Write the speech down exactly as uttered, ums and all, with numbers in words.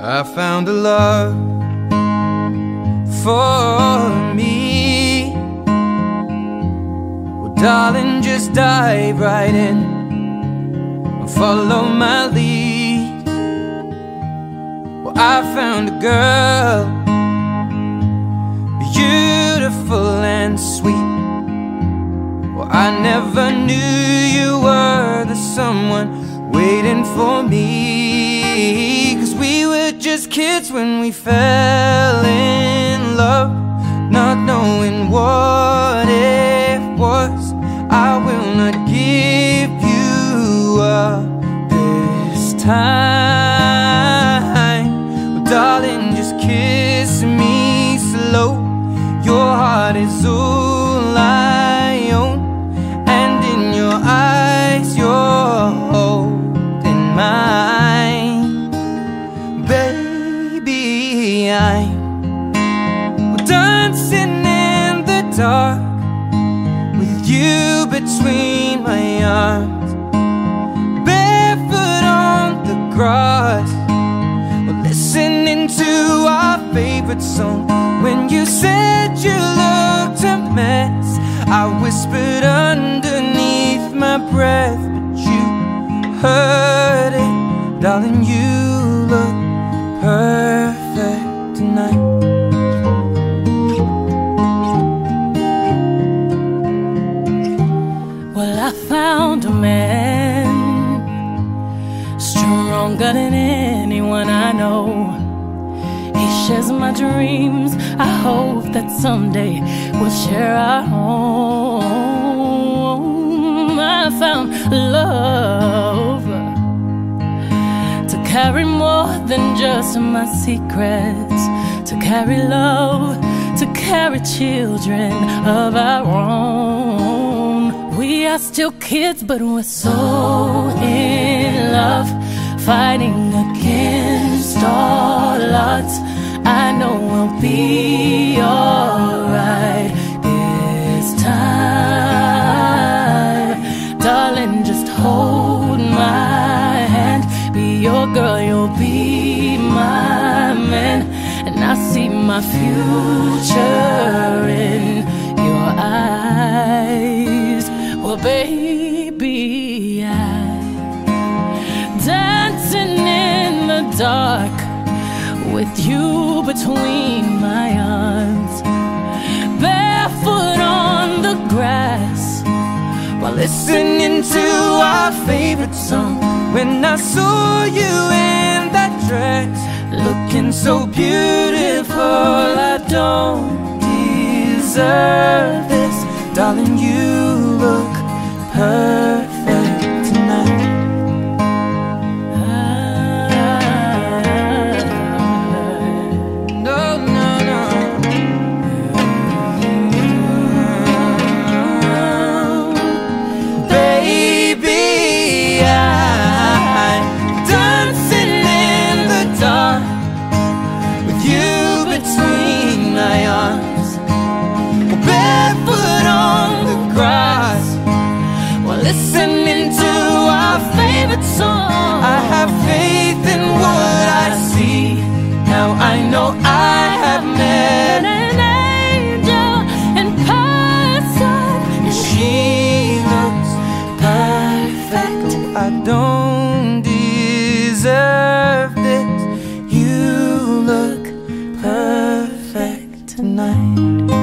I found a love for me. Well, darling, just dive right in and follow my lead. Well, I found a girl, beautiful and sweet. Well, I never knew you were the someone waiting for me. 'Cause we were just kids when we fell in love, not knowing what it was. I will not give you up this time. Well, darling, just kiss me slow. Your heart is all I own, and in your eyes you're holding mine. Baby, I'm dancing in the dark with you between my arms, barefoot on the grass. We're listening to our favorite song. When you said you looked a mess, I whispered underneath my breath, but you heard it. Darling, you look perfect tonight. Well, I found a man stronger than anyone I know. He shares my dreams. I hope that someday we'll share our home. I found love to carry more than just my secrets, to carry love, to carry children of our own. We are still kids, but we're so in love, fighting against all odds. I know we'll be alright this time. Darling, just hold my hand. Be your girl, you'll be my man. And I see my future in your eyes. Well, baby, I'm dancing in the dark with you between my arms, barefoot on the grass, while listening to our favorite song. When I saw you in that dress, looking so beautiful, I don't deserve this. Darling, you look perfect tonight. Listening to our favorite song, I have faith in what I see. Now I know I have met an angel in person, and she looks perfect. I don't deserve this. You look perfect tonight.